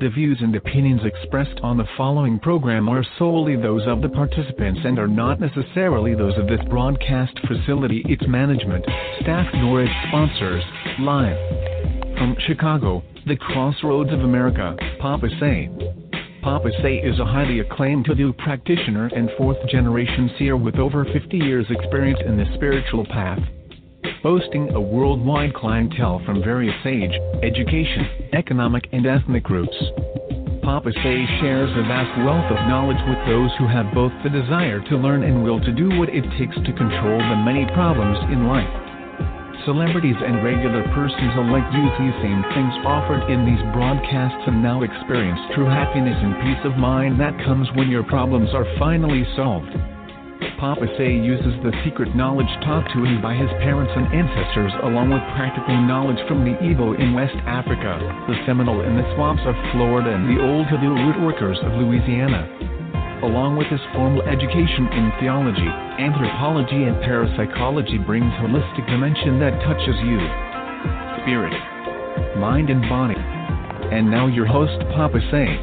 The views and opinions expressed on the following program are solely those of the participants and are not necessarily those of this broadcast facility, its management, staff, nor its sponsors. Live from Chicago, the crossroads of America, Papa Say. Papa Say is a highly acclaimed hoodoo practitioner and fourth-generation seer with over 50 years' experience in the spiritual path. Boasting a worldwide clientele from various age, education, economic, and ethnic groups. Papa Say shares a vast wealth of knowledge with those who have both the desire to learn and will to do what it takes to control the many problems in life. Celebrities and regular persons alike use these same things offered in these broadcasts and now experience true happiness and peace of mind that comes when your problems are finally solved. Papa Say uses the secret knowledge taught to him by his parents and ancestors along with practical knowledge from the Igbo in West Africa, the Seminole in the swamps of Florida, and the old hoodoo root workers of Louisiana. Along with his formal education in theology, anthropology, and parapsychology brings holistic dimension that touches you. Spirit, mind, and body. And now your host, Papa Say.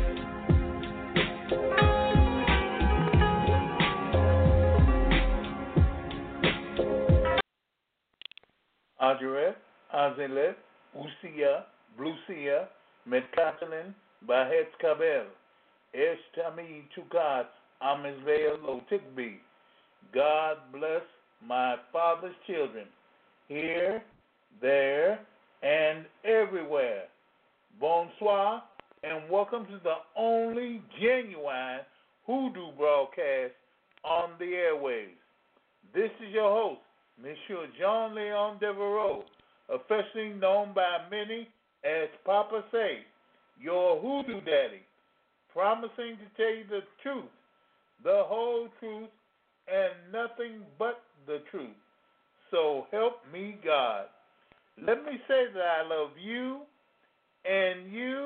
Adret, Azelet, Usia, Blusia, Metkatalin, Bahet Kabel, Eshtami Tukat, Amizveo Lotikbi. God bless my father's children, here, there, and everywhere. Bonsoir, and welcome to the only genuine hoodoo broadcast on the airwaves. This is your host, Monsieur John Leon Devereaux, officially known by many as Papa Say, your hoodoo daddy, promising to tell you the truth, the whole truth, and nothing but the truth. So help me God. Let me say that I love you, and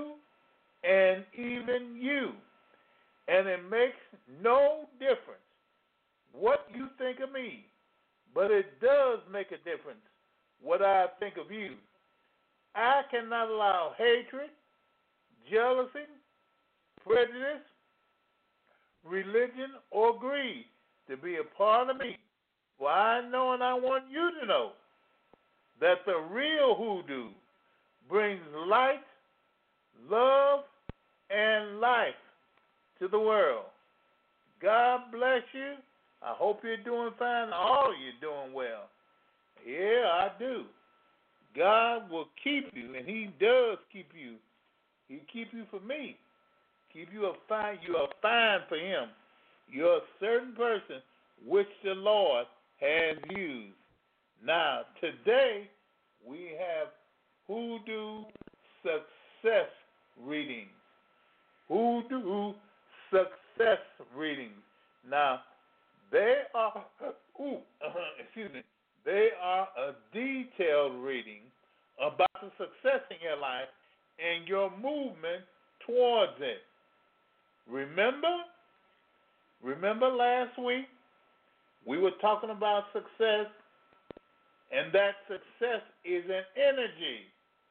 even you. And it makes no difference what you think of me. But it does make a difference what I think of you. I cannot allow hatred, jealousy, prejudice, religion, or greed to be a part of me. For I know and I want you to know that the real hoodoo brings light, love, and life to the world. God bless you. I hope you're doing fine. All of you doing well. Yeah, I do. God will keep you, and He does keep you. He keep you for me. Keep you fine. You are fine for Him. You're a certain person which the Lord has used. Now, today we have Hoodoo Success Readings. Hoodoo Success Readings. Now, they are, they are a detailed reading about the success in your life and your movement towards it. Remember last week we were talking about success, and that success is an energy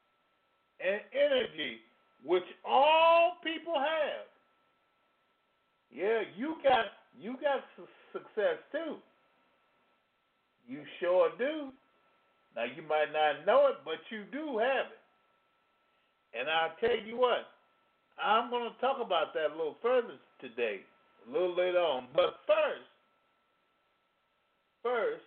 which all people have. Yeah, you got success too. You sure do. Now you might not know it, but you do have it. And I'll tell you what, I'm going to talk about that a little further today, a little later on. But first,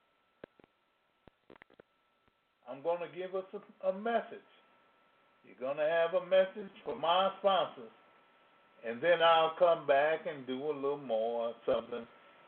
I'm going to give us a message. You're going to have a message from my sponsors. And then I'll come back and do a little more or something,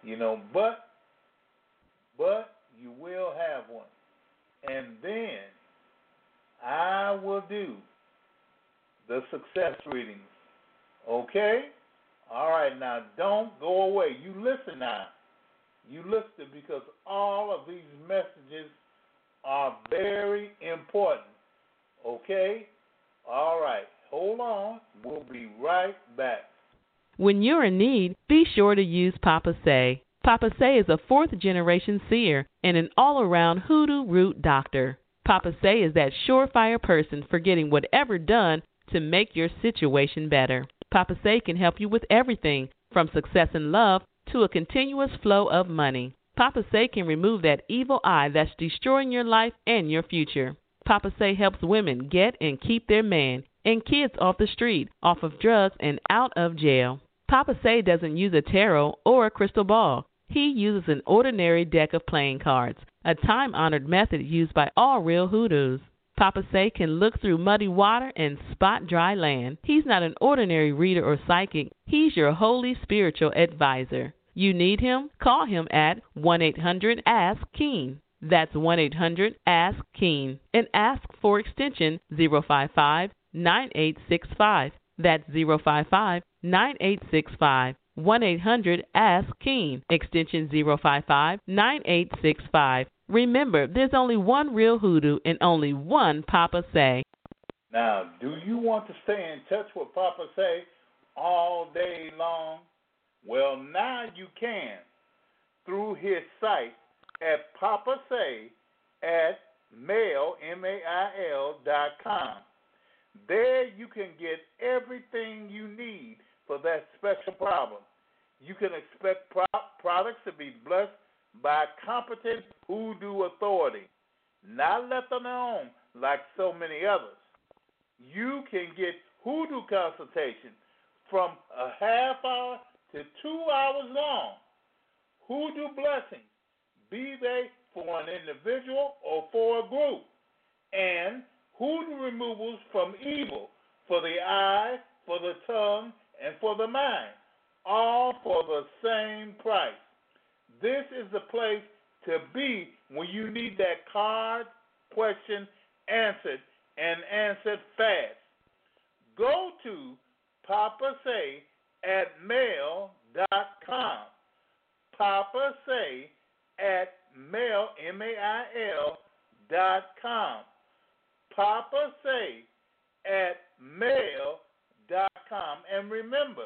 but you will have one. And then I will do the success readings. Okay? All right, now don't go away. You listen now. You listen because all of these messages are very important. Okay? All right. Hold on. We'll be right back. When you're in need, be sure to use Papa Say. Papa Say is a fourth-generation seer and an all-around hoodoo root doctor. Papa Say is that surefire person for getting whatever done to make your situation better. Papa Say can help you with everything from success in love to a continuous flow of money. Papa Say can remove that evil eye that's destroying your life and your future. Papa Say helps women get and keep their man and kids off the street, off of drugs, and out of jail. Papa Say doesn't use a tarot or a crystal ball. He uses an ordinary deck of playing cards, a time-honored method used by all real hoodoos. Papa Say can look through muddy water and spot dry land. He's not an ordinary reader or psychic. He's your holy spiritual advisor. You need him? Call him at 1-800-ASK-KEEN. That's 1-800-ASK-KEEN. And ask for extension 055-9865. That's 055-9865. 1-800-ASK-KEEN. Extension 055-9865. Remember, there's only one real hoodoo and only one Papa Say. Now, do you want to stay in touch with Papa Say all day long? Well, now you can through his site at papasay@mail.com. There you can get everything you need for that special problem. You can expect products to be blessed by competent hoodoo authority, not left on their own like so many others. You can get hoodoo consultation from a half hour to 2 hours long. Hoodoo blessings, be they for an individual or for a group, and hoodoo removals from evil for the eye, for the tongue, and for the mind, all for the same price. This is the place to be when you need that card question answered and answered fast. Go to papasay@mail.com. papasay@mail.com. papasay@mail.com. And remember,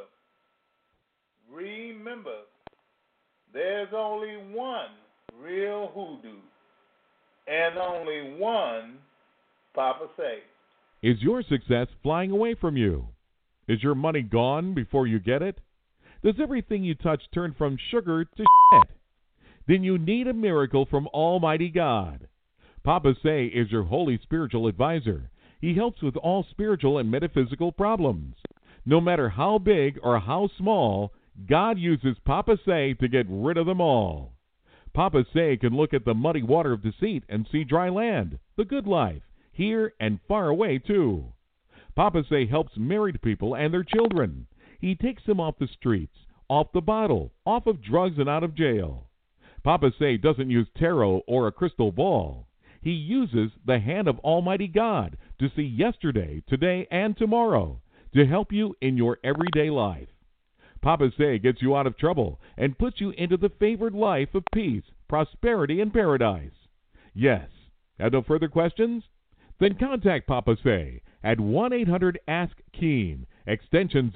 there's only one real hoodoo and only one Papa Say. Is your success flying away from you? Is your money gone before you get it? Does everything you touch turn from sugar to shit? Then you need a miracle from Almighty God. Papa Say is your holy spiritual advisor. He helps with all spiritual and metaphysical problems. No matter how big or how small, God uses Papa Say to get rid of them all. Papa Say can look at the muddy water of deceit and see dry land, the good life, here and far away too. Papa Say helps married people and their children. He takes them off the streets, off the bottle, off of drugs and out of jail. Papa Say doesn't use tarot or a crystal ball. He uses the hand of Almighty God to see yesterday, today, and tomorrow to help you in your everyday life. Papa Say gets you out of trouble and puts you into the favored life of peace, prosperity, and paradise. Yes. Have no further questions? Then contact Papa Say at 1-800-ASK-KEEN, extension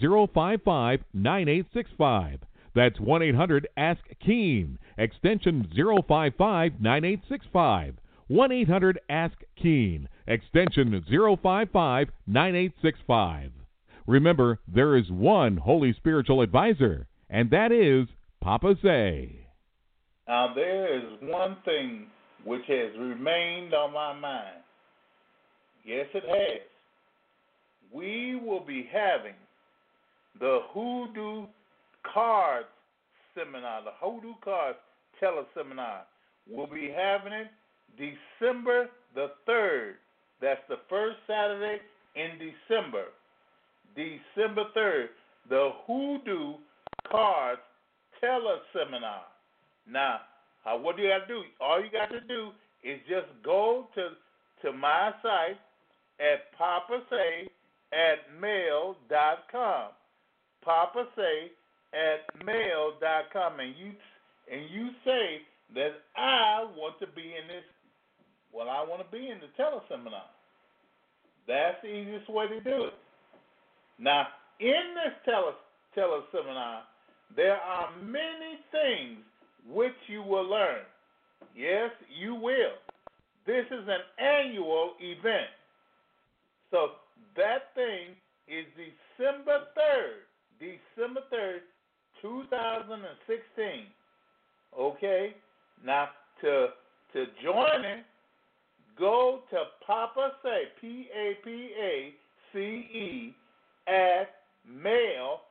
055-9865. That's 1-800-ASK-KEEN, extension 055-9865. 1-800-ASK-KEEN, extension 055-9865. Remember, there is one holy spiritual advisor, and that is Papa Say. Now, there is one thing which has remained on my mind. Yes, it has. We will be having the Hoodoo Cards Seminar, the Hoodoo Cards Teleseminar. We'll be having it December the 3rd. That's the first Saturday in December. December 3rd, the Hoodoo Cards Teleseminar. Now, what do you got to do? All you got to do is just go to my site at papasay@mail.com. papasay@mail.com, and you say that I want to be in this. Well, I want to be in the teleseminar. That's the easiest way to do it. Now, in this teleseminar, there are many things which you will learn. Yes, you will. This is an annual event. So that thing is December 3rd. December 3rd, 2016. Okay? Now, to join it, go to Papa Say, PAPACE, at mail,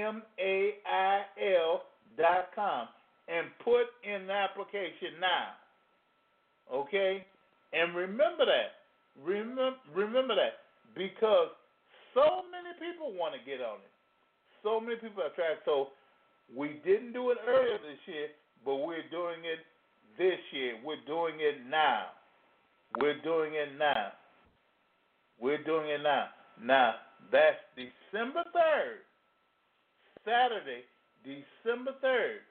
MAIL.com, and put in the application now. Okay? And remember that. Remember that. Because so many people want to get on it. So many people have tried. So we didn't do it earlier this year, but we're doing it this year. We're doing it now. We're doing it now. We're doing it now. Now, that's December 3rd, Saturday, December 3rd,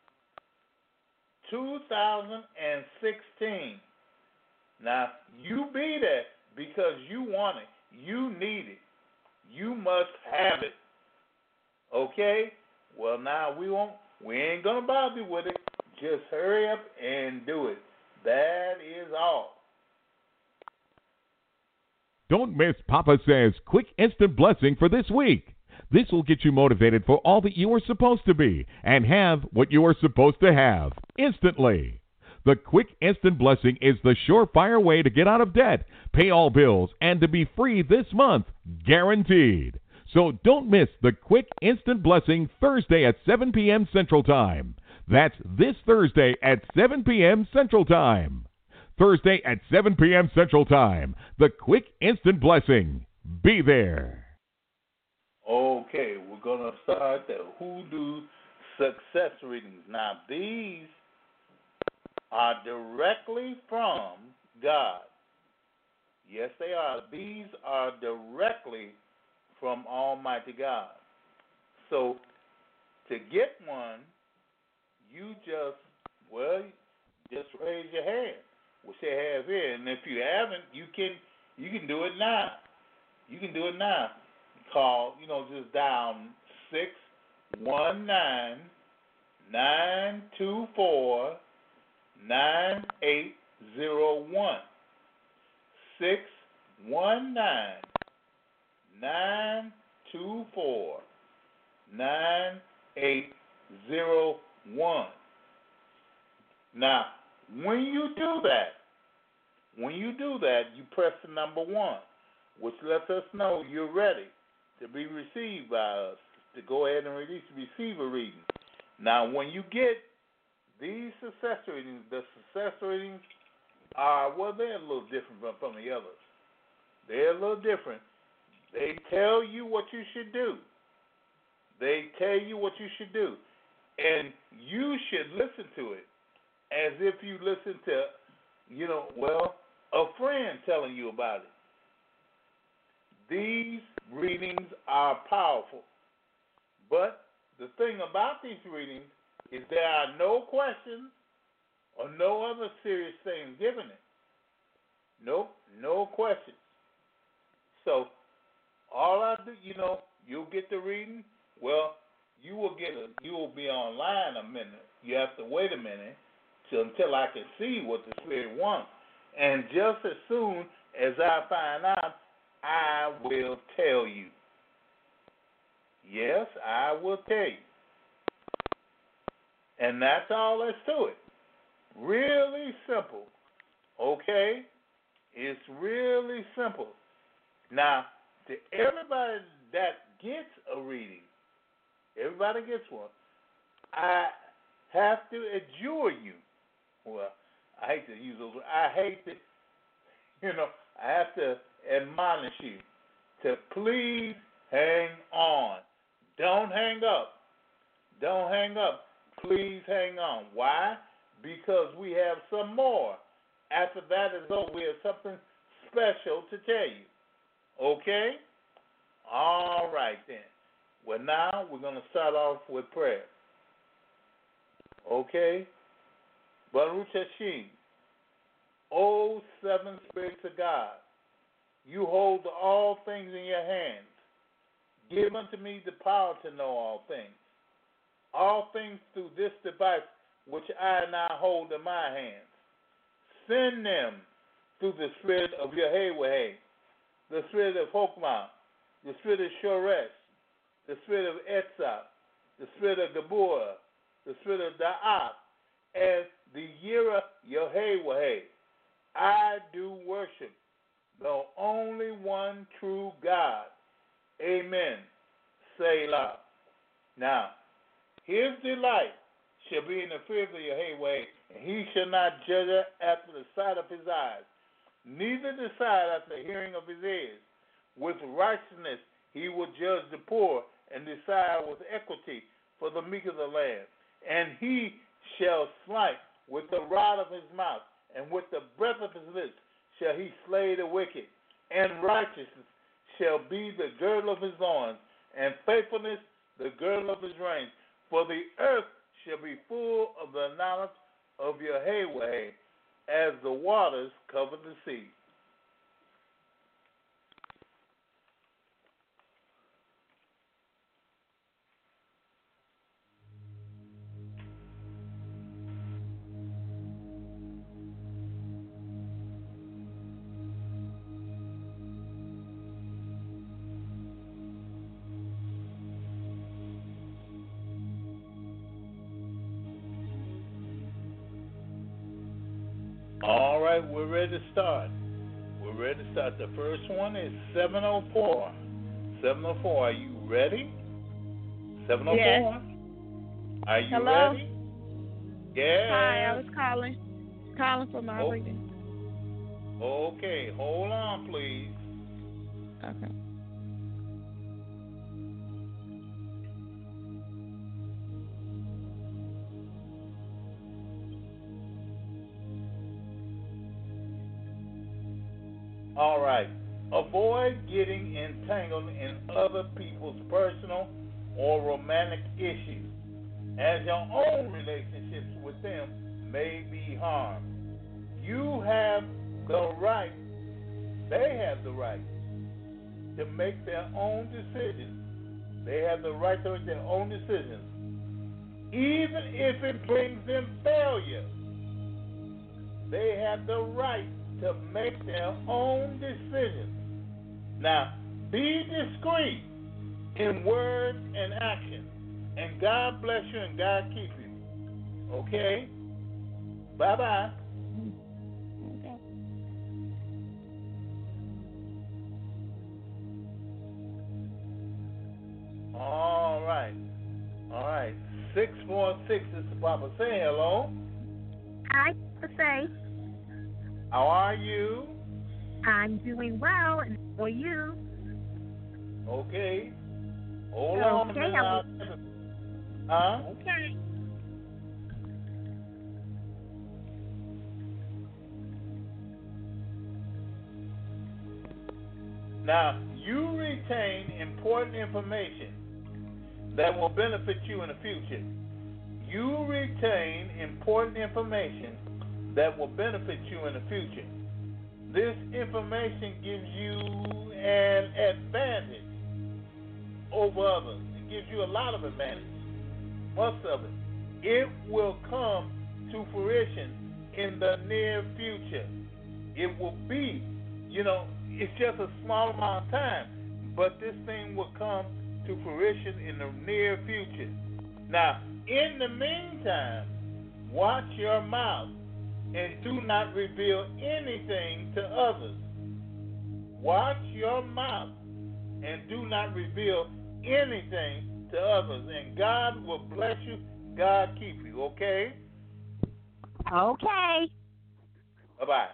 2016. Now, you be there because you want it. You need it. You must have it. Okay? Well, now we ain't going to bother you with it. Just hurry up and do it. That is all. Don't miss Papa Says Quick Instant Blessing for this week. This will get you motivated for all that you are supposed to be and have what you are supposed to have instantly. The Quick Instant Blessing is the surefire way to get out of debt, pay all bills, and to be free this month, guaranteed. So don't miss the Quick Instant Blessing Thursday at 7 p.m. Central Time. That's this Thursday at 7 p.m. Central Time. Thursday at 7 p.m. Central Time. The Quick Instant Blessing. Be there. Okay, we're going to start the Hoodoo Success Readings. Now, these are directly from God. Yes, they are. These are directly from Almighty God. So, to get one, you just raise your hand, which they have here. And if you haven't, you can do it now. You can do it now. Call, just dial 619-924-9801. 619-924-9801. Now, when you do that, you press the number 1, which lets us know you're ready to be received by us, to go ahead and release the receiver reading. Now, when you get these success readings, the success readings are, they're a little different from the others. They're a little different. They tell you what you should do. And you should listen to it as if you listen to, a friend telling you about it. These readings are powerful. But the thing about these readings is there are no questions or no other serious things given it. Nope, no questions. So all I do, you'll get the reading. Well, you will be online a minute. You have to wait a minute until I can see what the Spirit wants. And just as soon as I find out, I will tell you. Yes, I will tell you. And that's all there's to it. Really simple. Okay? It's really simple. Now, to everybody that gets a reading, everybody gets one, I have to adjure you. Well, I hate to use those words. I have to admonish you to please hang on. Don't hang up. Don't hang up. Please hang on. Why? Because we have some more. After that is over, we have something special to tell you. Okay? All right, then. Well, now we're going to start off with prayer. Okay? Baruch Hashem, O seven spirits of God, you hold all things in your hands. Give unto me the power to know all things. All things through this device which I now hold in my hands. Send them through the spirit of Yahweh, the spirit of Hokmah, the spirit of Shoresh, the spirit of Etzah, the spirit of Gabor, the spirit of Da'at, and the Yira Yahweh. I do worship the only one true God. Amen. Selah. Now, his delight shall be in the fear of the Yahweh, and he shall not judge after the sight of his eyes, neither decide after the hearing of his ears. With righteousness he will judge the poor, and decide with equity for the meek of the land. And he shall smite with the rod of his mouth, and with the breath of his lips shall he slay the wicked. And righteousness shall be the girdle of his loins, and faithfulness the girdle of his reins. For the earth shall be full of the knowledge of Yahweh, as the waters cover the sea. All right, we're ready to start. We're ready to start. The first one is 704. 704, are you ready? 704? Yes. Are you Hello? ready? Yes. Hi, I was calling for my reading. Okay, hold on, please. Okay. All right. Avoid getting entangled in other people's personal or romantic issues, as your own relationships with them may be harmed. You have the right, they have the right to make their own decisions. They have the right to make their own decisions, even if it brings them failure. They have the right to make their own decisions. Now, be discreet in words and action, and God bless you and God keep you. Okay? Bye-bye. Okay. All right. All right. 646 is the Papa. Say hello. Hi, say How are you? I'm doing well, and for you? Okay. Hold on a minute. Huh? Okay. Now, you retain important information that will benefit you in the future. You retain important information that will benefit you in the future. This information gives you an advantage over others. It gives you a lot of advantage, most of it. It will come to fruition in the near future. It will be, it's just a small amount of time, but this thing will come to fruition in the near future. Now, in the meantime, watch your mouth and do not reveal anything to others. Watch your mouth and do not reveal anything to others. And God will bless you. God keep you, okay? Okay. Bye-bye.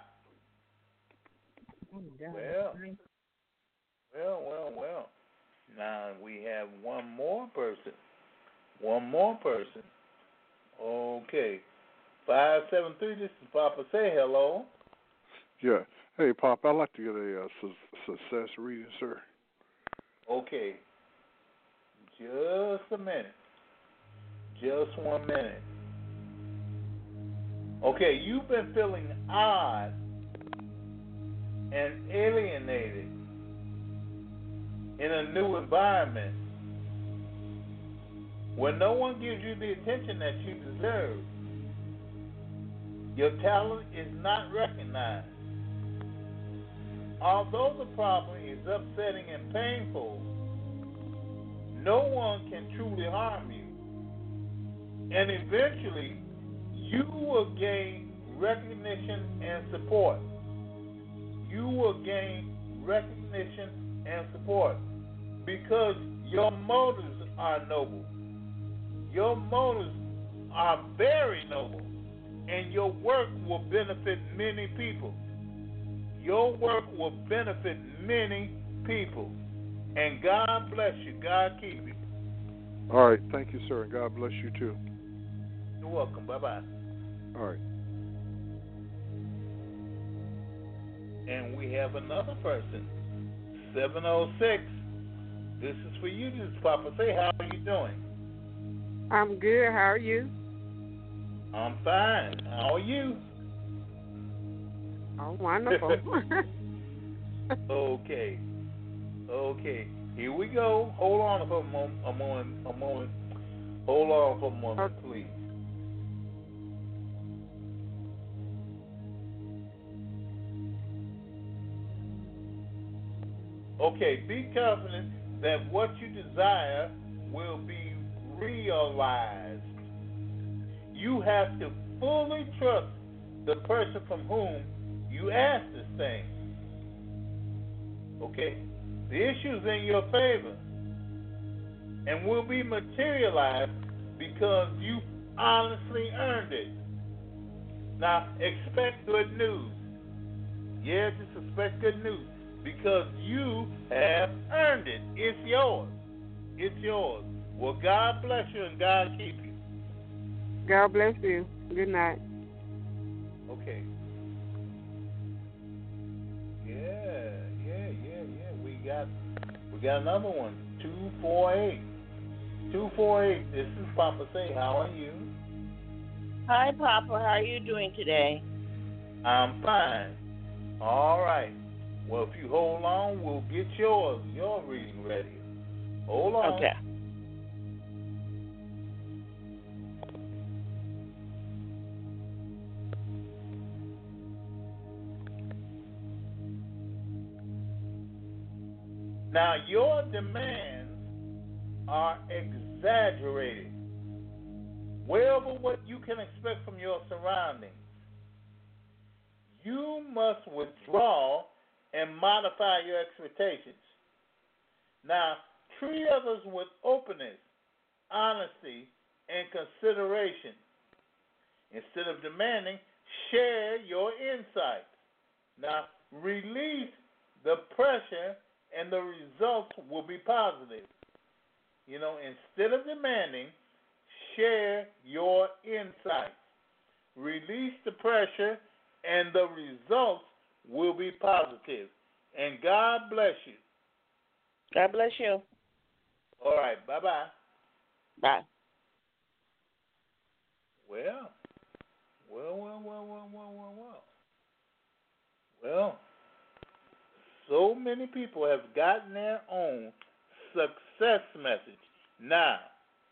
Well. Now we have one more person. Okay. 573, this is Papa. Say hello. Yeah. Hey, Pop, I'd like to get a success reading, sir. Okay. Just a minute. Just 1 minute. Okay, you've been feeling odd and alienated in a new environment where no one gives you the attention that you deserve. Your talent is not recognized. Although the problem is upsetting and painful, no one can truly harm you. And eventually, you will gain recognition and support. You will gain recognition and support because your motives are noble. Your motives are very noble, and your work will benefit many people. Your work will benefit many people. And God bless you. God keep you. All right. Thank you, sir, and God bless you too. You're welcome. Bye-bye. All right. And we have another person, 706. This is for you. This is Papa. Say, how are you doing? I'm good. How are you? I'm fine. How are you? Oh, wonderful. Okay. Here we go. Hold on for a moment. Hold on for a moment, please. Okay, be confident that what you desire will be realized. You have to fully trust the person from whom you ask this thing. Okay? The issue is in your favor and will be materialized because you honestly earned it. Now, expect good news. Yeah, just expect good news because you have earned it. It's yours. It's yours. Well, God bless you and God keep you. God bless you. Good night. Okay. Yeah. We got another one. 248. 248. This is Papa Say. How are you? Hi, Papa. How are you doing today? I'm fine. All right. Well, if you hold on, we'll get your reading ready. Hold on. Okay. Now, your demands are exaggerated, way over what you can expect from your surroundings. You must withdraw and modify your expectations. Now, treat others with openness, honesty, and consideration. Instead of demanding, share your insights. Now, release the pressure and the results will be positive. Instead of demanding, share your insights. Release the pressure and the results will be positive. And God bless you. God bless you. All right, bye-bye. Bye. Well, so many people have gotten their own success message. Now,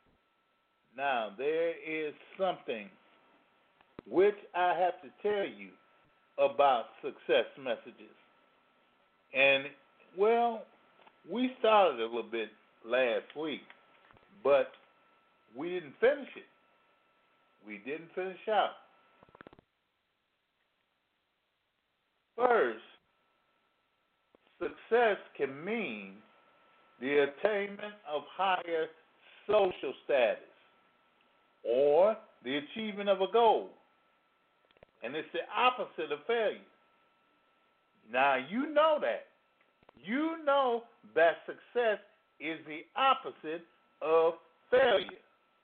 there is something which I have to tell you about success messages. And, we started a little bit last week, but we didn't finish it. We didn't finish out. First, success can mean the attainment of higher social status or the achievement of a goal. And it's the opposite of failure. Now, you know that. You know that success is the opposite of failure.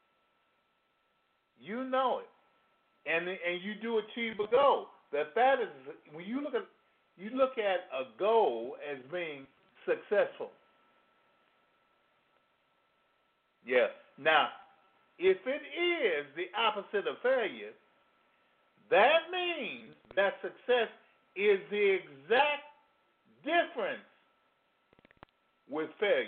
You know it. And you do achieve a goal. That is, when you look at a goal as being successful. Yeah. Now, if it is the opposite of failure, that means that success is the exact difference with failure.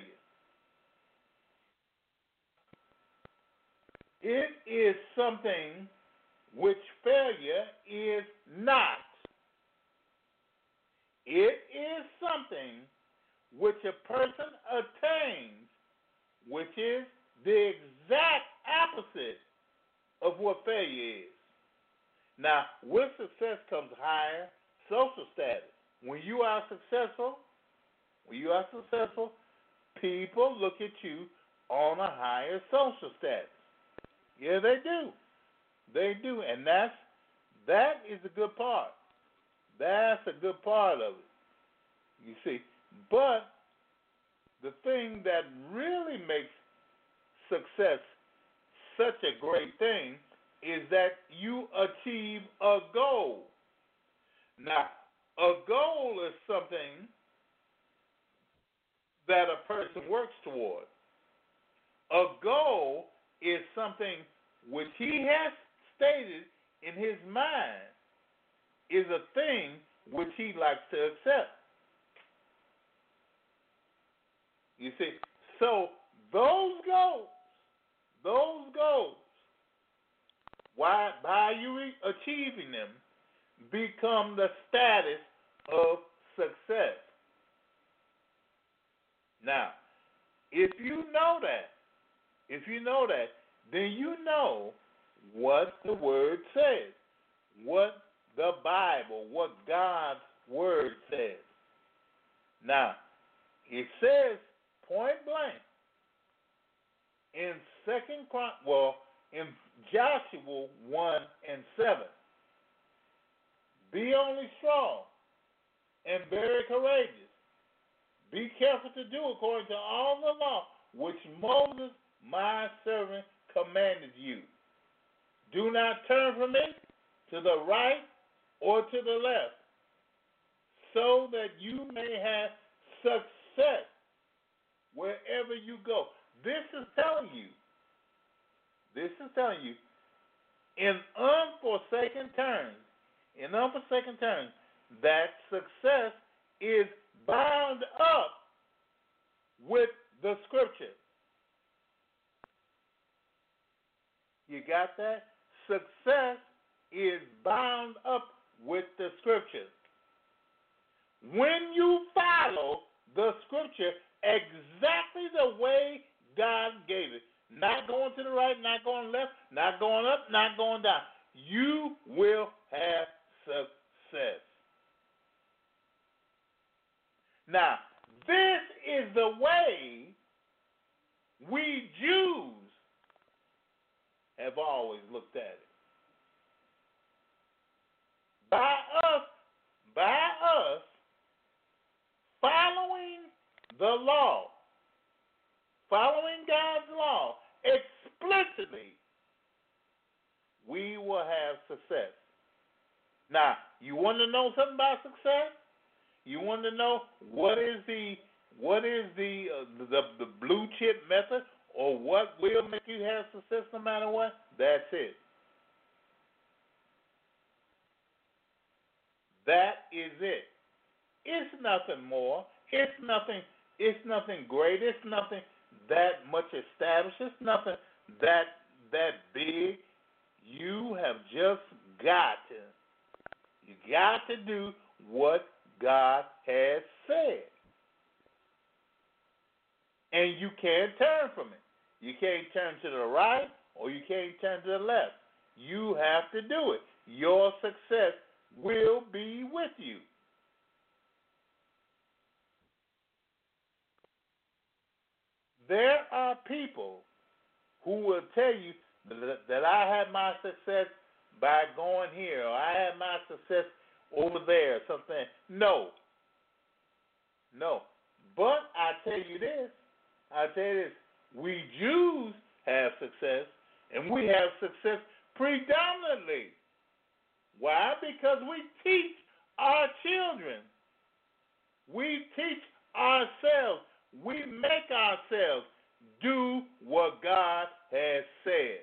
It is something which failure is not. It is something which a person attains, which is the exact opposite of what failure is. Now, with success comes higher social status. When you are successful, people look at you on a higher social status. Yeah, they do. They do, and that is a good part. That's a good part of it. You see, but the thing that really makes success such a great thing is that you achieve a goal. Now, a goal is something that a person works toward. A goal is something which he has stated in his mind is a thing which he likes to accept. You see, so those goals, by you achieving them, become the status of success. Now, if you know that, then you know what the Word says, what the Bible, what God's Word says. Now, it says point blank in in Joshua 1:7, be only strong and very courageous. Be careful to do according to all the law which Moses, my servant, commanded you. Do not turn from it to the right or to the left, so that you may have success wherever you go. This is telling you, in unforsaken terms, that success is bound up with the Scripture. You got that? Success is bound up with the Scripture. When you follow the Scripture exactly the way God gave it, not going to the right, not going left, not going up, not going down, you will have success. Now, this is the way we Jews have always looked at it. By us following the law, following God's law explicitly, we will have success. Now, you want to know something about success? You want to know what is the blue chip method, or what will make you have success no matter what? That's it. That is it. It's nothing more. It's nothing great. It's nothing that much established. It's nothing that big. You have just got to do what God has said. And you can't turn from it. You can't turn to the right or you can't turn to the left. You have to do it. Your success will be with you. There are people who will tell you that I had my success by going here, or I had my success over there, or something. No. But I tell you this, we Jews have success, and we have success predominantly. Why? Because we teach our children. We teach ourselves. We make ourselves do what God has said.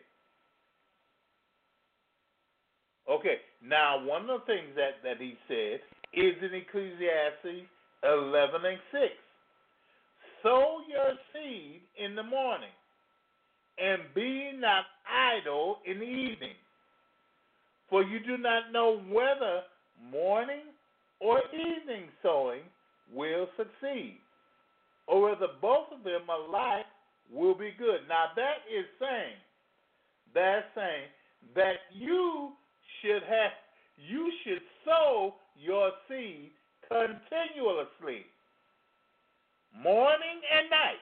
Okay, now one of the things that he said is in Ecclesiastes 11:6. Sow your seed in the morning, and be not idle in the evening. For you do not know whether morning or evening sowing will succeed, or whether both of them alike will be good. Now that's saying that you should sow your seed continuously, morning and night.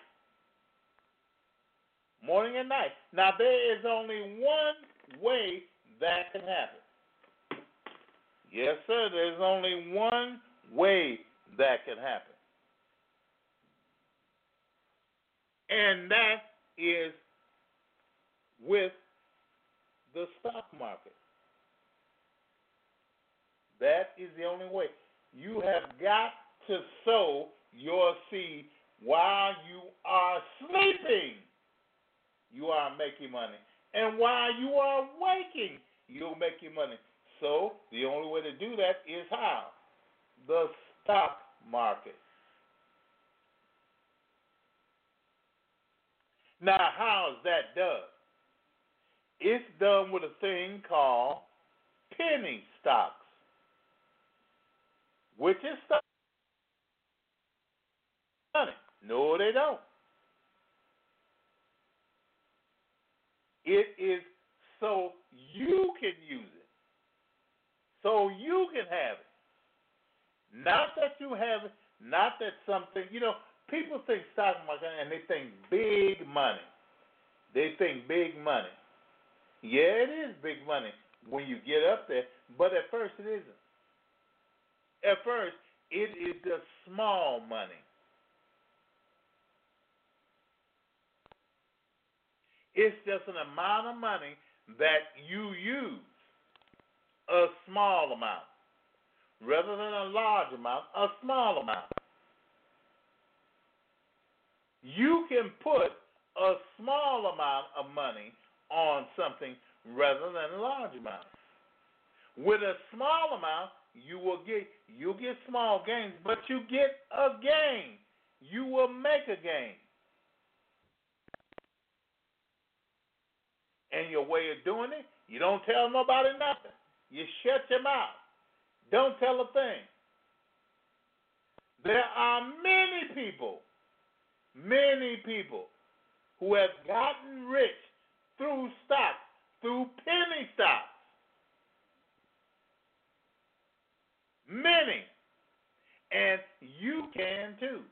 Morning and night. Now there is only one way that can happen. Yes, sir, there's only one way that can happen. And that is with the stock market. That is the only way. You have got to sow your seed while you are sleeping. You are making money. And while you are waking, you'll make your money. So the only way to do that is how? The stock market. Now, how is that done? It's done with a thing called penny stocks, which is stock money. No, they don't. It is so you can use it, so you can have it. Not that you have it, not that something, people think stock market and they think big money. They think big money. Yeah, it is big money when you get up there, but at first it isn't. At first, it is just small money. It's just an amount of money that you use, a small amount. Rather than a large amount, a small amount. You can put a small amount of money on something rather than a large amount. With a small amount, you'll get small gains, but you get a gain. You will make a gain. And your way of doing it, you don't tell nobody nothing. You shut your mouth. Don't tell a thing. There are many people who have gotten rich through stocks, through penny stocks. Many. And you can too.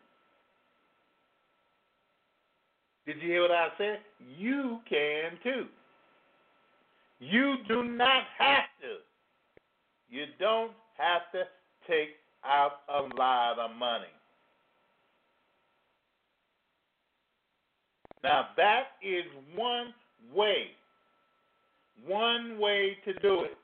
Did you hear what I said? You can too. You do not have to. You don't have to take out a lot of money. Now that is one way to do it.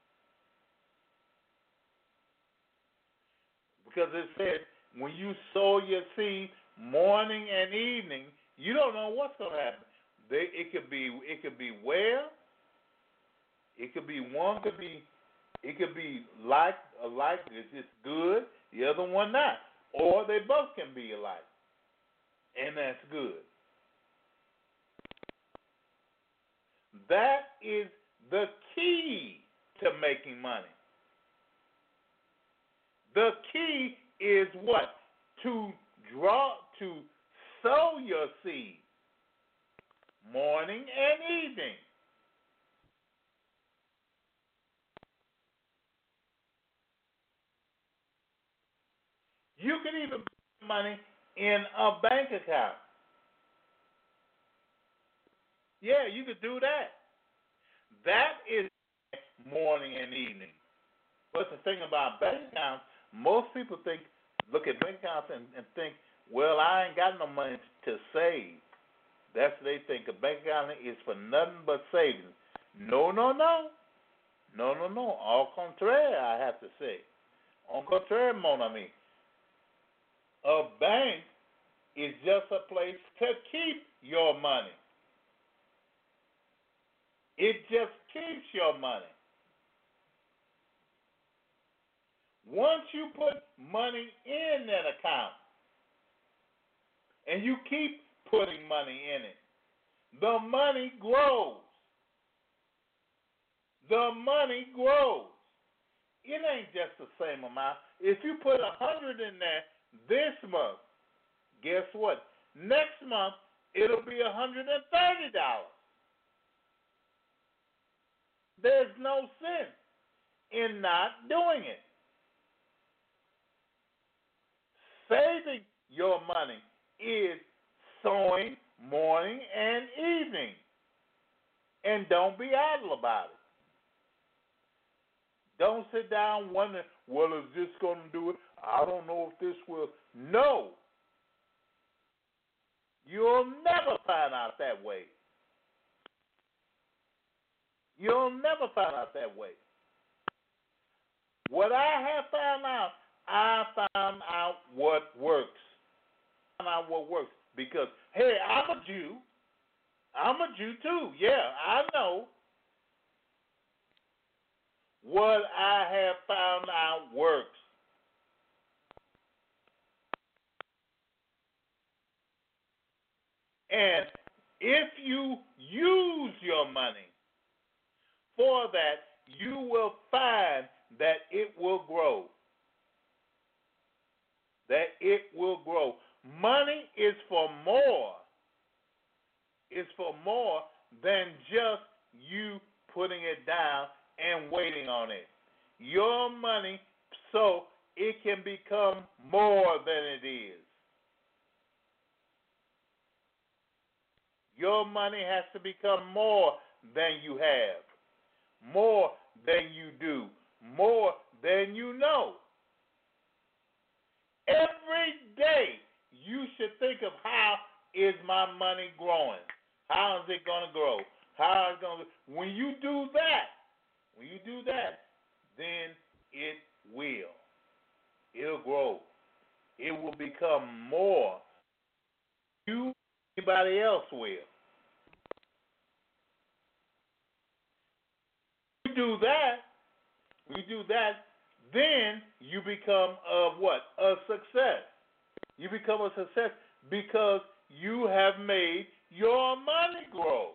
Because it said when you sow your seed morning and evening, you don't know what's going to happen. It could be well. It could be one. It could be like it's just good. The other one not, or they both can be alike, and that's good. That is the key to making money. The key is what? To sow your seed morning and evening. You can even put money in a bank account. Yeah, you could do that. That is morning and evening. But the thing about bank accounts, most people look at bank accounts and think, well, I ain't got no money to save. That's what they think. A bank account is for nothing but savings. No. Au contraire, I have to say. Au contraire, mon ami. A bank is just a place to keep your money. It just keeps your money. Once you put money in that account and you keep putting money in it, the money grows. The money grows. it ain't just the same amount. If you put 100 in there this month, guess what? Next month it'll be $130. There's no sense in not doing it. Saving your money is sowing morning and evening. And don't be idle about it. Don't sit down wondering, well, is this going to do it? I don't know if this will. No. You'll never find out that way. You'll never find out that way. What I have found out, I found out what works. Because, hey, I'm a Jew. I'm a Jew too. Yeah, I know. What I have found out works. And if you use your money for that, you will find that it will grow. That it will grow. Money is for more. It's for more than just you putting it down and waiting on it. Your money, so it can become more than it is. Your money has to become more than you have, more than you do, more than you know. Every day you should think of, how is my money growing? How is it going to grow? How is it going to? When you do that, then it will. It'll grow. It will become more. You, anybody else will. We do that, then you become a success. You become a success because you have made your money grow.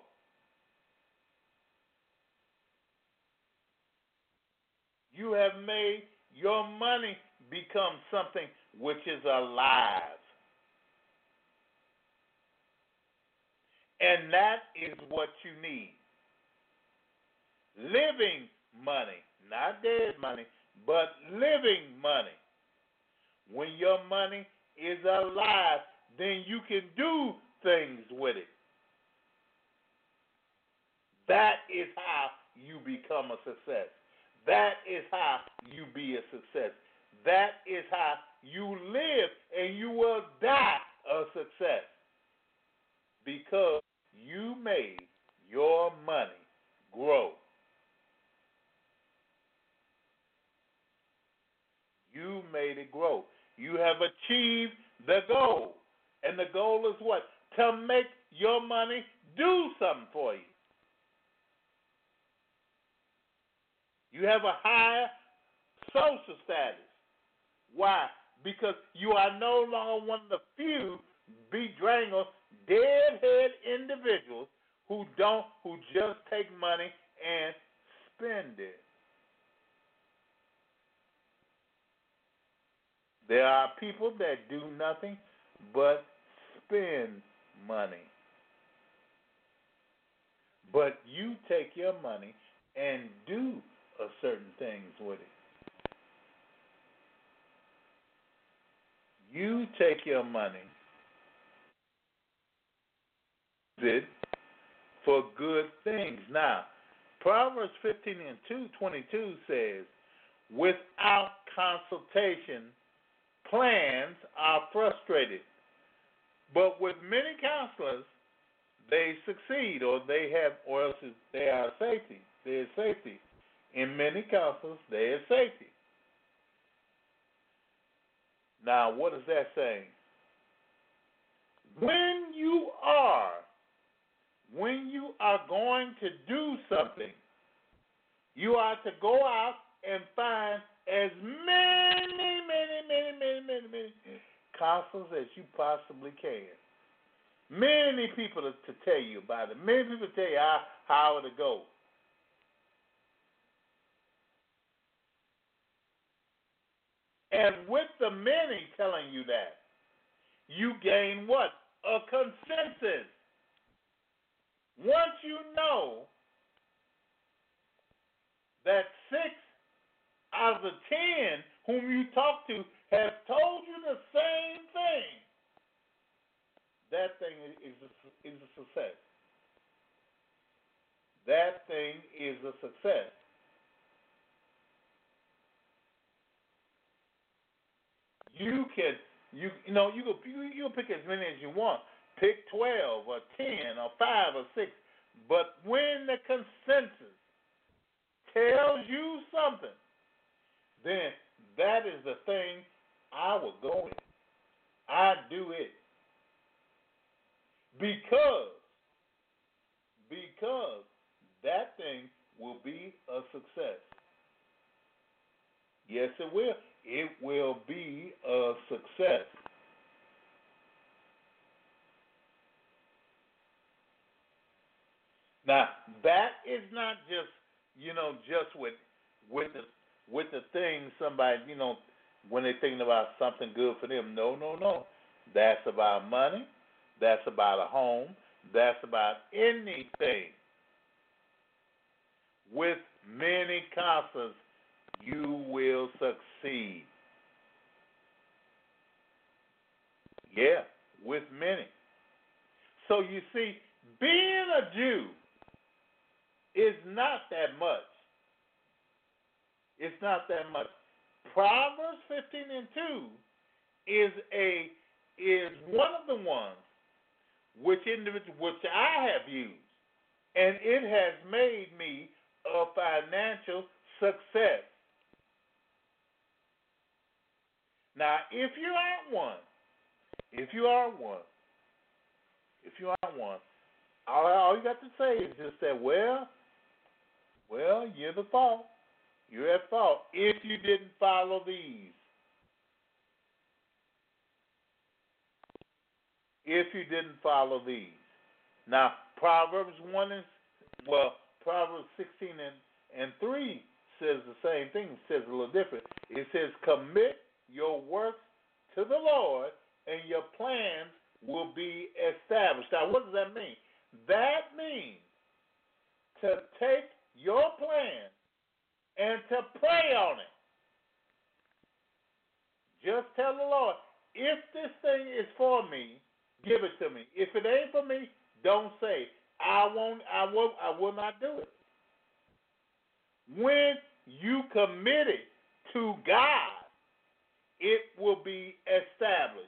You have made your money become something which is alive. And that is what you need. Living money, not dead money, but living money. When your money is alive, then you can do things with it. That is how you become a success. That is how you be a success. That is how you live and you will die a success. Because you made your money grow. You made it grow. You have achieved the goal. And the goal is what? To make your money do something for you. You have a higher social status. Why? Because you are no longer one of the few bedraggled, deadhead individuals who just take money and spend it. There are people that do nothing but spend money. But you take your money and do certain things with it. You take your money, use it for good things. Now, Proverbs 15:22 says, without consultation, plans are frustrated. But with many counselors, they succeed, or they are safety. There is safety. In many counselors, there is safety. Now, what is that saying? When you are going to do something, you are to go out and find as many counselors as you possibly can. Many people to tell you about it. Many people tell you how it'll go. And with the many telling you that, you gain what? A consensus. Once you know that 6 out of the 10 whom you talk to have told you the same thing, that thing is a success. That thing is a success. You can pick as many as you want. Pick 12 or 10 or 5 or 6. But when the consensus tells you something, then that is the thing I will go in. I do it. Because that thing will be a success. Yes, it will. It will be a success. Now, that is not just with the thing somebody, when they're thinking about something good for them. No. That's about money. That's about a home. That's about anything. With many constants, you will succeed. Yeah, with many. So you see, being a Jew is not that much. It's not that much. Proverbs 15:2 is one of the ones which I have used, and it has made me a financial success. Now, if you aren't one, all you got to say is just that, well, you're the fault. You're at fault if you didn't follow these. If you didn't follow these. Now, Proverbs 16:3 says the same thing. It says a little different. It says, commit your works to the Lord, and your plans will be established. Now, what does that mean? That means to take your plan and to pray on it. Just tell the Lord, if this thing is for me, give it to me. If it ain't for me, don't say, I will not do it. When you commit it to God, it will be established.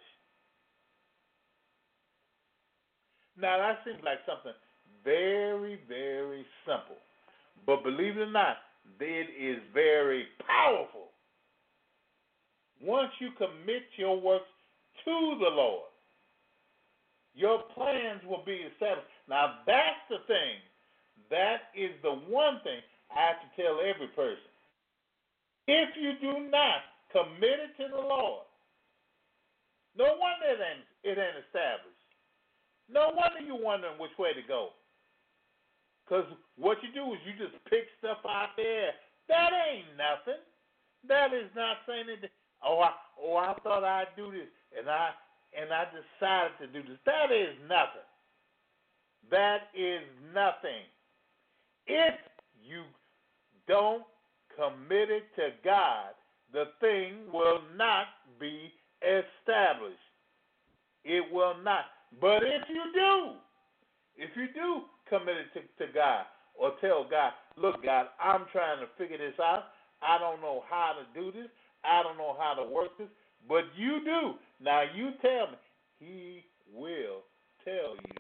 Now, that seems like something very, very simple. But believe it or not, it is very powerful. Once you commit your works to the Lord, your plans will be established. Now, that's the thing. That is the one thing I have to tell every person. If you do not commit it to the Lord, no wonder it ain't established. No wonder you're wondering which way to go. Because what you do is you just pick stuff out there. That ain't nothing. That is not saying anything. I thought I'd do this, and I decided to do this. That is nothing. That is nothing. If you don't commit it to God, the thing will not be established. It will not. But if you do commit it to God, or tell God, look, God, I'm trying to figure this out. I don't know how to do this. I don't know how to work this. But you do. Now you tell me. He will tell you.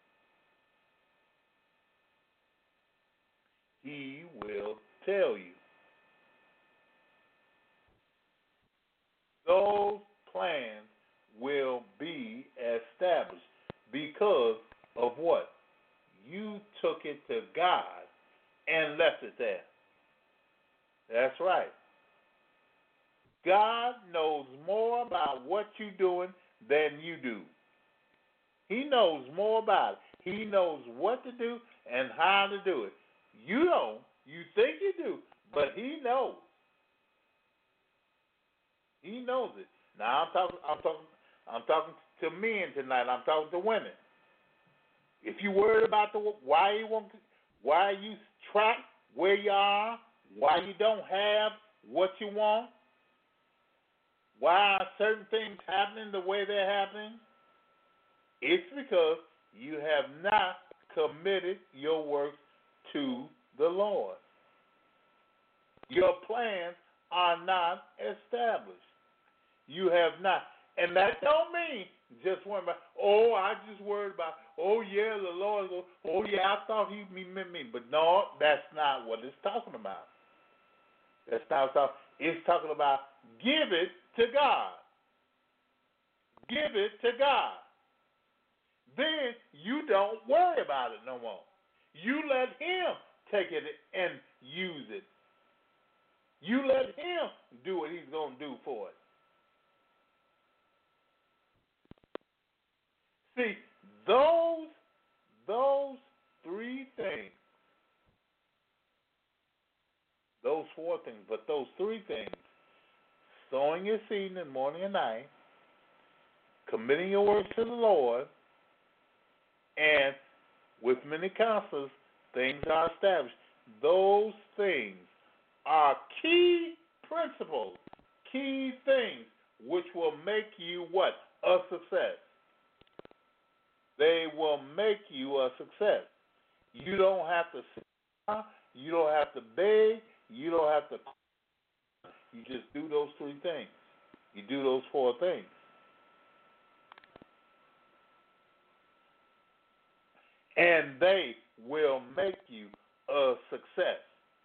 He will tell you. Those plans will be established because of what? You took it to God and left it there. That's right. God knows more about what you're doing than you do. He knows more about it. He knows what to do and how to do it. You don't. You think you do, but He knows. He knows it. Now I'm talking to men tonight. I'm talking to women. If you worried about why you trapped where you are, why you don't have what you want, why are certain things happening the way they're happening, it's because you have not committed your works to the Lord. Your plans are not established. You have not. And that don't mean just worry about, I just worried about, yeah, the Lord, I thought he meant me. But no, that's not what it's talking about. That's not what it's talking. It's talking about give it to God. Give it to God. Then you don't worry about it no more. You let him take it and use it. You let him do what he's going to do for it. See, those three things, those four things, but those three things, sowing your seed in the morning and night, committing your work to the Lord, and with many counselors, things are established. Those things are key principles, key things, which will make you what? A success. They will make you a success. You don't have to sit, you don't have to beg, you don't have to. You just do those three things. You do those four things. And they will make you a success.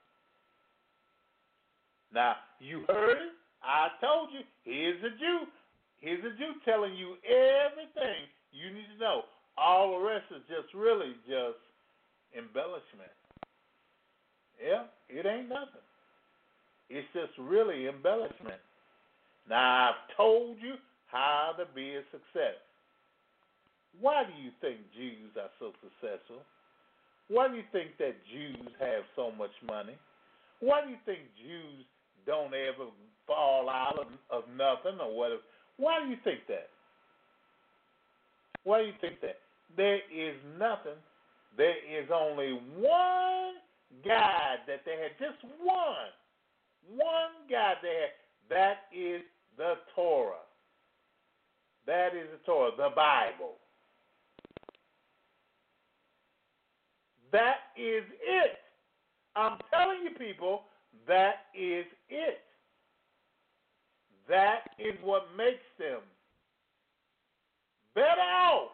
Now, you heard it. I told you. Here's a Jew. Here's a Jew telling you everything you need to know. All the rest is just really just embellishment. Yeah, it ain't nothing. It's just really embellishment. Now, I've told you how to be a success. Why do you think Jews are so successful? Why do you think that Jews have so much money? Why do you think Jews don't ever fall out of nothing or whatever? Why do you think that? Why do you think that? There is nothing. There is only one God that they had, just one. One God they had. That is the Torah. That is the Torah, the Bible. That is it. I'm telling you, people, that is it. That is what makes them better off.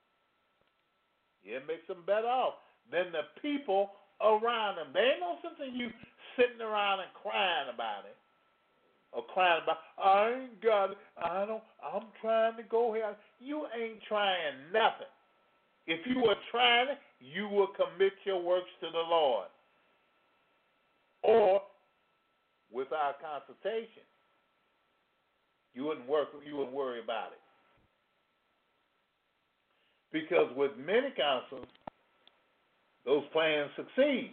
It makes them better off than the people around them. There ain't no sense in you sitting around and crying about it. Or crying about, I ain't got it. I'm trying to go here. You ain't trying nothing. If you were trying it, you will commit your works to the Lord. Or with our consultation, you wouldn't worry about it. Because with many counsels, those plans succeed.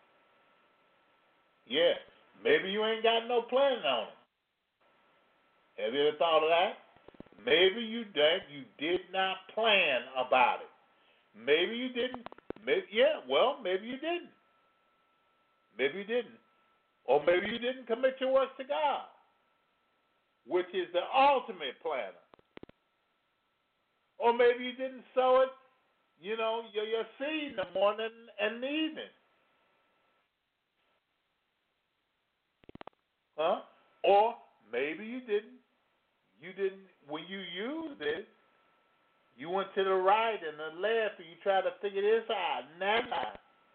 Yeah, maybe you ain't got no plan on it. Have you ever thought of that? Maybe you did not plan about it. Maybe you didn't. Maybe you didn't. Maybe you didn't. Or maybe you didn't commit your works to God, which is the ultimate planner. Or maybe you didn't sow it, your seed in the morning and the evening. Huh? Or maybe you didn't. When you used it, you went to the right and the left and you tried to figure this out and that out.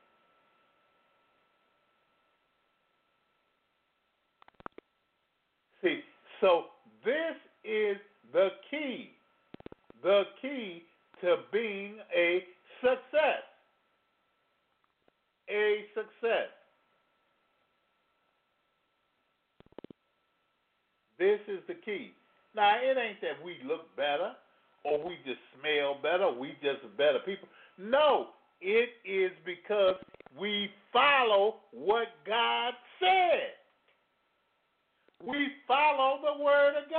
See, so this is the key to being a success. A success. This is the key. Now, it ain't that we look better or we just smell better or we just better people. No, it is because we follow what God said. We follow the Word of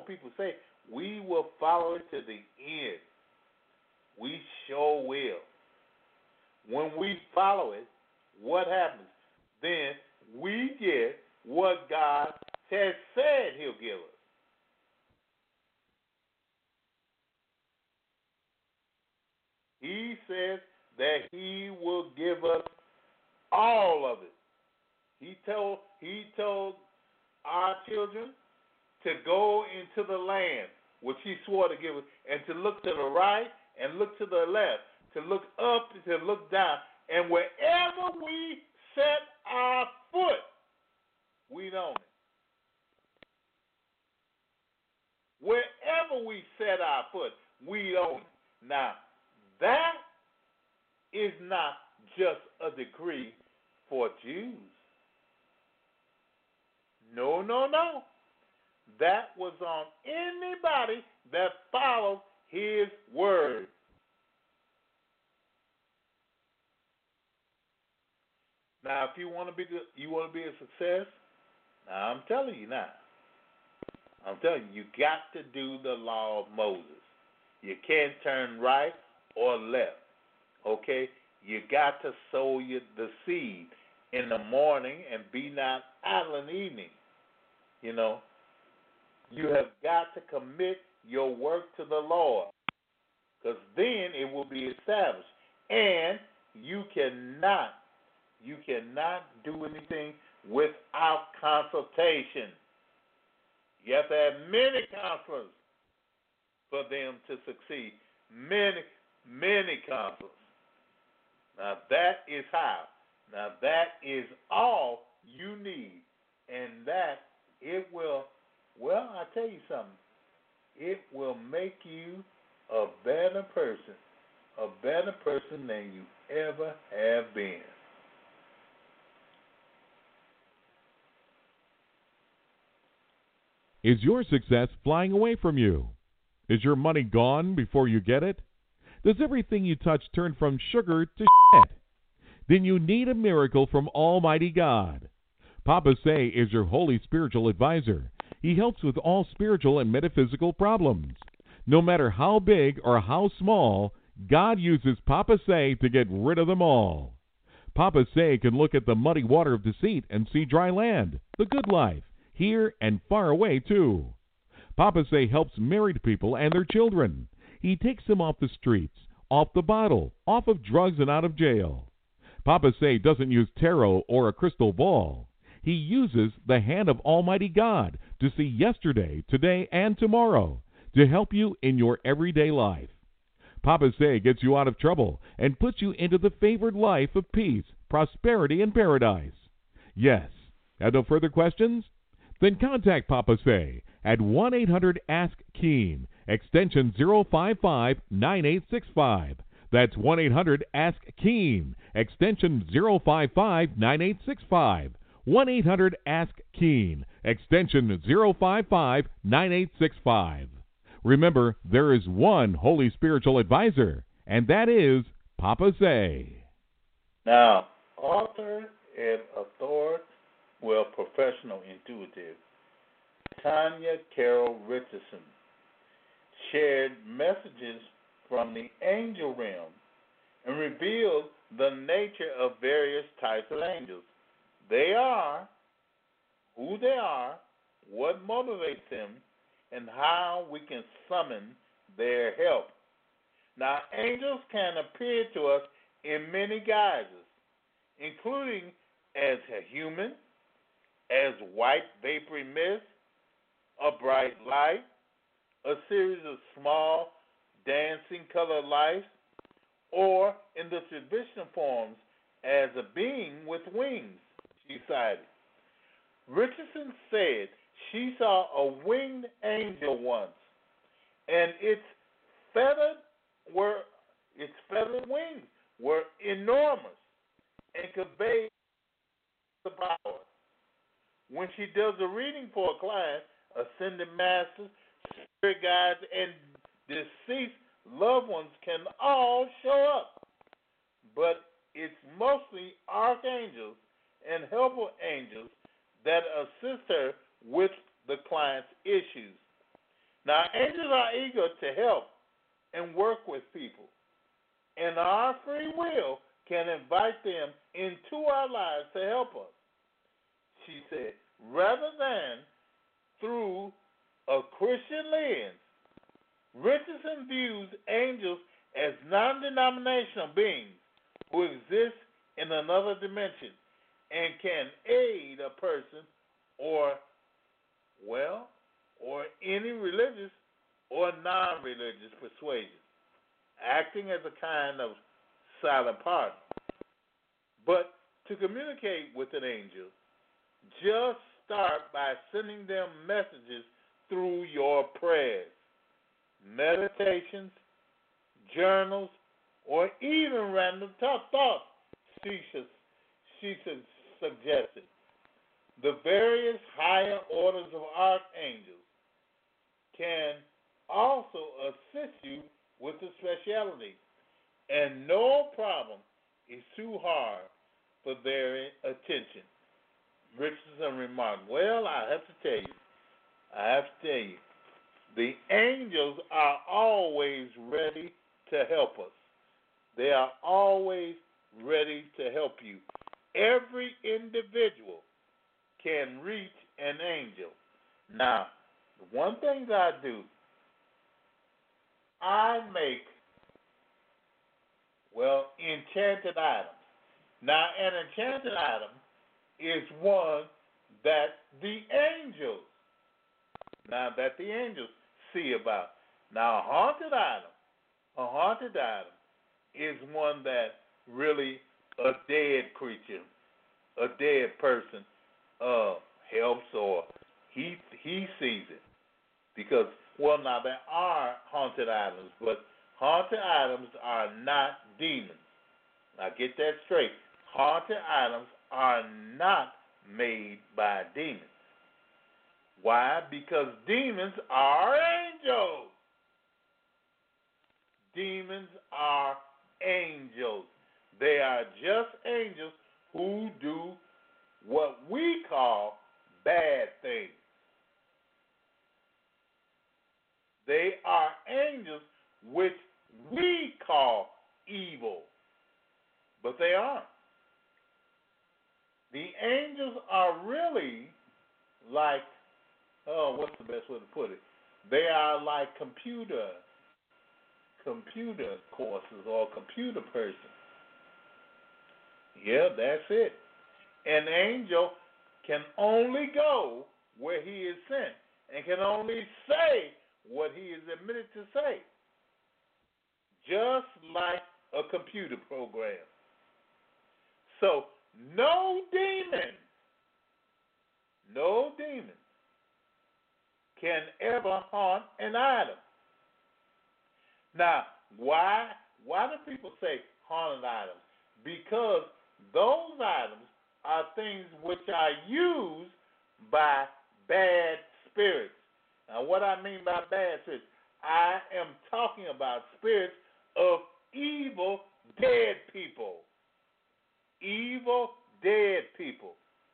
people say, we will follow it to the end. We sure will. When we follow it, what happens? Then we get what God has said he'll give us. He says that he will give us all of it. He told our children to go into the land which he swore to give us, and to look to the right and look to the left, to look up and to look down. And wherever we set our foot, we own it. Wherever we set our foot, we own it. Now, that is not just a decree for Jews. No, no, no. That was on anybody that followed his word. Now, if you want to be a success, now I'm telling you now. I'm telling you, you got to do the law of Moses. You can't turn right or left. Okay? You got to sow the seed in the morning and be not idle in the evening. You know, you have got to commit your work to the Lord, because then it will be established. And you cannot do anything without consultation. You have to have many counselors for them to succeed. Many, many counselors. Now that is how. Now that is all you need. And that it will, well, I'll tell you something. It will make you a better person than you ever have been. Is your success flying away from you? Is your money gone before you get it? Does everything you touch turn from sugar to shit? Then you need a miracle from Almighty God. Papa Say is your holy spiritual advisor. He helps with all spiritual and metaphysical problems. No matter how big or how small, God uses Papa Say to get rid of them all. Papa Say can look at the muddy water of deceit and see dry land, the good life, here and far away too. Papa Say helps married people and their children. He takes them off the streets, off the bottle, off of drugs and out of jail. Papa Say doesn't use tarot or a crystal ball. He uses the hand of Almighty God to see yesterday, today, and tomorrow to help you in your everyday life. Papa Say gets you out of trouble and puts you into the favored life of peace, prosperity, and paradise. Yes. Have no further questions? Then contact Papa Say at 1-800-ASK-KEEN, extension 055-9865. That's 1-800-ASK-KEEN, extension 055-9865. 1-800-ASK-KEEN, extension 055-9865. Remember, there is one holy spiritual advisor, and that is Papa Say. Now, author and professional intuitive, Tanya Carol Richardson shared messages from the angel realm and revealed the nature of various types of angels. They are, who they are, what motivates them, and how we can summon their help. Now, angels can appear to us in many guises, including as a human, as white vapory mist, a bright light, a series of small dancing colored lights, or in the traditional forms as a being with wings, she cited. Richardson said she saw a winged angel once, and its feathered wings were enormous and conveyed the power. When she does a reading for a client, ascended masters, spirit guides, and deceased loved ones can all show up. But it's mostly archangels and helper angels that assist her with the client's issues. Now, angels are eager to help and work with people, and our free will can invite them into our lives to help us. She said, rather than through a Christian lens, Richardson views angels as non-denominational beings who exist in another dimension and can aid a person or any religious or non-religious persuasion, acting as a kind of silent partner. But to communicate with an angel, just start by sending them messages through your prayers, meditations, journals, or even random thoughts, she suggested. The various higher orders of archangels can also assist you with the specialty, and no problem is too hard for their attention. Richardson remarked, well, I have to tell you, the angels are always ready to help us. They are always ready to help you. Every individual can reach an angel. Now, the one thing that I do, I make, enchanted items. Now, an enchanted item is one that the angels see about. Now, a haunted item is one that really a dead creature, a dead person helps or he sees it. Because, now there are haunted items, but haunted items are not demons. Now get that straight. Haunted items are not made by demons. Why? Because demons are angels. Demons are angels. They are just angels who do what we call bad things. They are angels which we call evil, but they aren't. The angels are really like, what's the best way to put it? They are like computer courses or computer person. Yeah, that's it. An angel can only go where he is sent and can only say what he is admitted to say. Just like a computer program. So, no demon can ever haunt an item. Now, why do people say haunted items? Because those items are things which are used by bad spirits. Now, what I mean by bad spirits, I am talking about spirits of evil, dead people. Evil, dead people.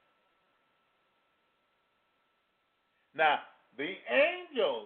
Now, the angels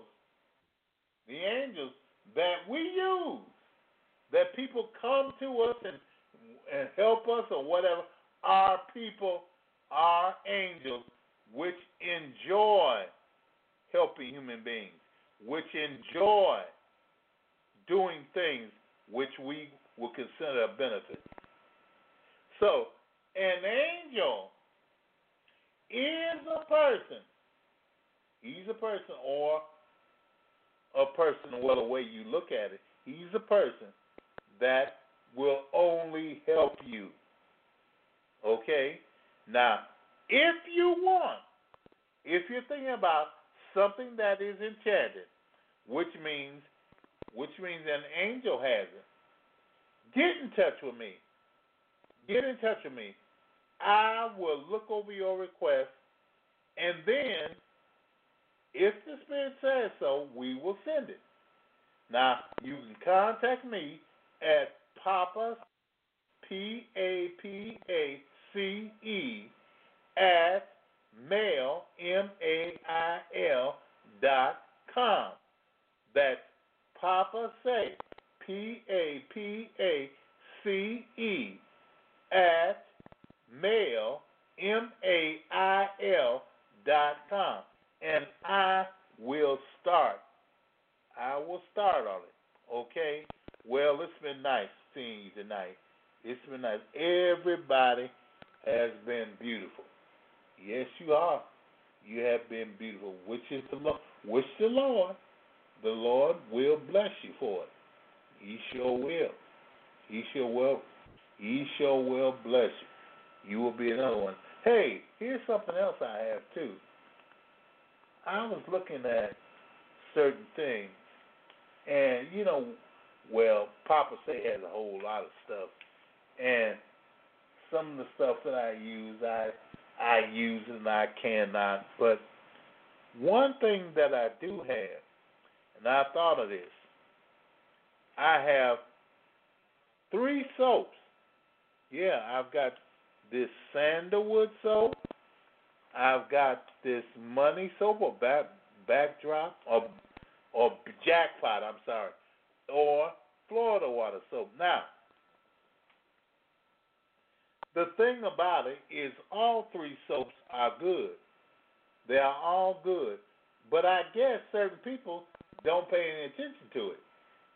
that we use, that people come to us and help us or whatever, are people, are angels, which enjoy helping human beings, which enjoy doing things which we would consider a benefit. So, an angel is a person. He's a person, or a person, well, the way you look at it, he's a person that will only help you. Okay? Now, if you're thinking about something that is enchanted, which means an angel has it, get in touch with me. I will look over your request, and then, if the Spirit says so, we will send it. Now, you can contact me at Papace, Papace, at mail, mail.com. That's Papa Say, PAPACE at mail, MAIL.com. And I will start. I will start on it. Okay? Well, it's been nice seeing you tonight. It's been nice. Everybody has been beautiful. Yes, you are. You have been beautiful, which is the Lord. Which the Lord will bless you for it. He sure will. He sure will bless you. You will be another one. Hey, here's something else I have too. I was looking at certain things, and Papa Say has a whole lot of stuff, and some of the stuff that I use, I use and I cannot. But one thing that I do have, and I thought of this, I have 3 soaps. Yeah, I've got this sandalwood soap. I've got this money soap or backdrop or jackpot. I'm sorry, or Florida water soap. Now, the thing about it is, all 3 soaps are good. They are all good, but I guess certain people don't pay any attention to it.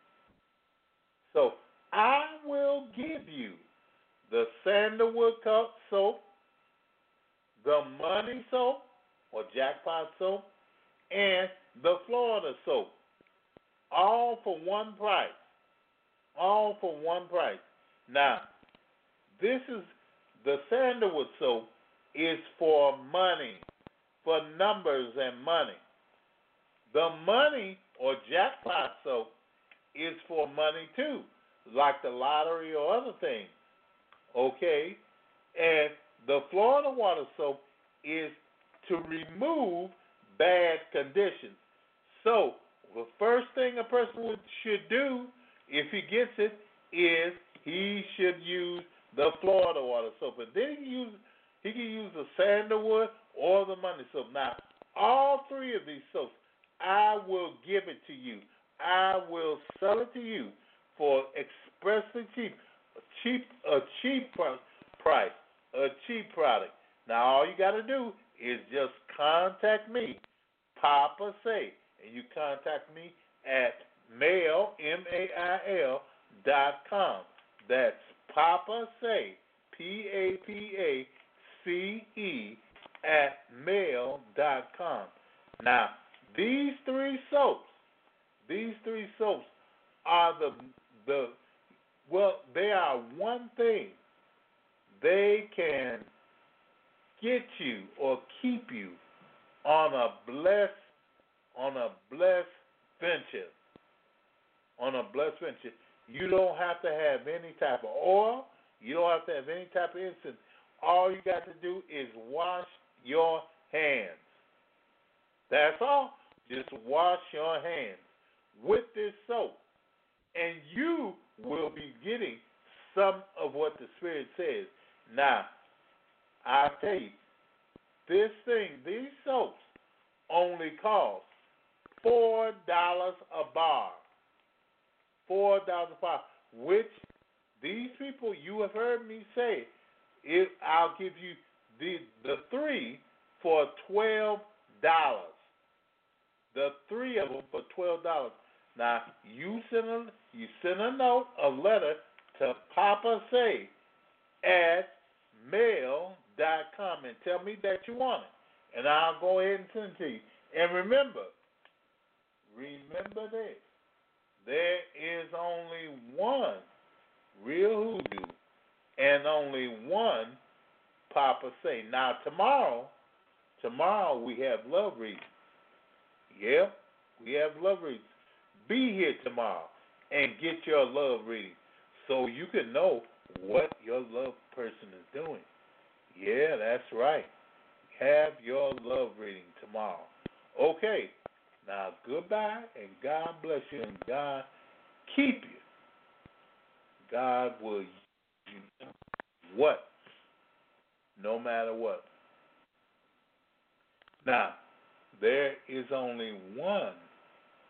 So I will give you the sandalwood cup soap, the money soap or jackpot soap, and the Florida soap, all for one price. All for one price. Now, this is the sandalwood soap is for money, for numbers and money. The money or jackpot soap is for money too, like the lottery or other things. Okay? And the Florida water soap is to remove bad conditions. So, the first thing a person should do if he gets it is he should use the Florida water soap. And then he can use the sandalwood or the money soap. Now, all 3 of these soaps, I will give it to you. I will sell it to you for expressly cheap, a cheap price, a cheap product. Now, all you got to do is just contact me, Papa Say, and you contact me at mail, MAIL.com. That's Papa Say, PAPACE at mail.com. Now, these 3 soaps are they are one thing. They can get you or keep you on a blessed venture. On a blessed venture. You don't have to have any type of oil. You don't have to have any type of incense. All you got to do is wash your hands. That's all. Just wash your hands with this soap, and you will be getting some of what the Spirit says. Now, I'll tell you, these soaps only cost $4 a bar. $4 a bar, which these people, you have heard me say, I'll give you the 3 for $12. The 3 of them for $12. Now, you send a note, a letter to Papa Say at mail.com and tell me that you want it, and I'll go ahead and send it to you. And remember this. There is only one real hoodoo and only one Papa Say. Now, tomorrow we have love readings. Yep, we have love readings. Be here tomorrow and get your love reading so you can know what your love person is doing. Yeah, that's right. Have your love reading tomorrow. Okay, now goodbye, and God bless you, and God keep you. God will use you what? No matter what. Now, there is only one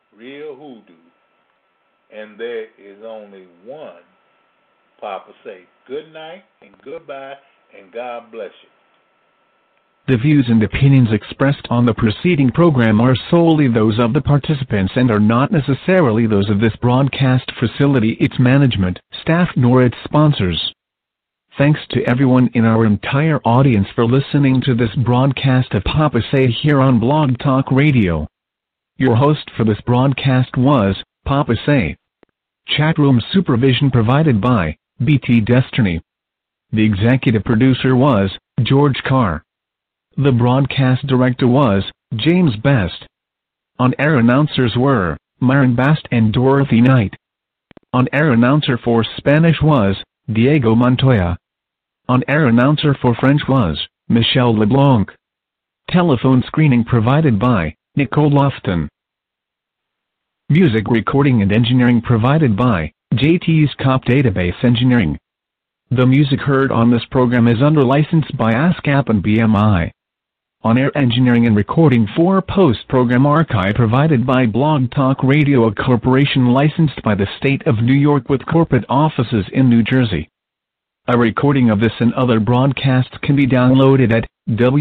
real hoodoo, and there is only one Papa Say. Good night and goodbye, and God bless you. The views and opinions expressed on the preceding program are solely those of the participants and are not necessarily those of this broadcast facility, its management, staff, nor its sponsors. Thanks to everyone in our entire audience for listening to this broadcast of Papa Say here on Blog Talk Radio. Your host for this broadcast was Papa Say. Chatroom supervision provided by BT Destiny. The executive producer was George Carr. The broadcast director was James Best. On-air announcers were Myron Bast and Dorothy Knight. On-air announcer for Spanish was Diego Montoya. On-air announcer for French was Michelle LeBlanc. Telephone screening provided by Nicole Lofton. Music recording and engineering provided by JT's Cop Database Engineering. The music heard on this program is under license by ASCAP and BMI. On-air engineering and recording for post-program archive provided by Blog Talk Radio, a corporation licensed by the state of New York with corporate offices in New Jersey. A recording of this and other broadcasts can be downloaded at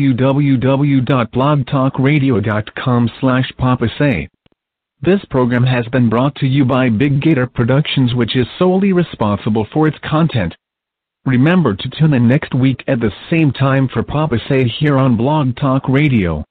www.blogtalkradio.com/papasay. This program has been brought to you by Big Gator Productions, which is solely responsible for its content. Remember to tune in next week at the same time for Papa Say here on Blog Talk Radio.